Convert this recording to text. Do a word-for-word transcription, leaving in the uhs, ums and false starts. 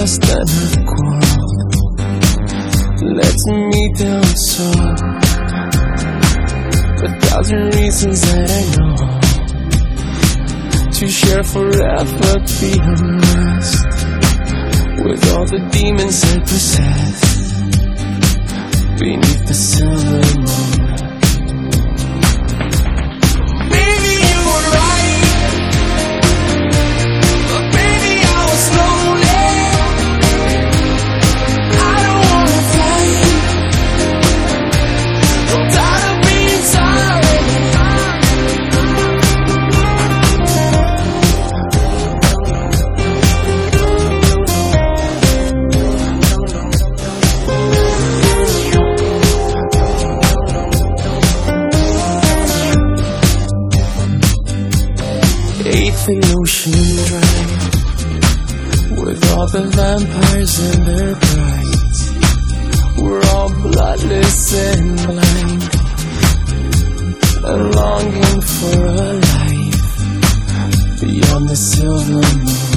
dust and a quarrel lets me down so. A thousand reasons that I know to share forever, be unrest with all the demons that possess beneath the silver moon. Maybe you were right, but baby I was lonely. I don't wanna fight, I'm tired of being sorry. Eighth and Ocean Drive, with all the vampires and their brides. We're all bloodless and blind, and longing for a life beyond the silver moon.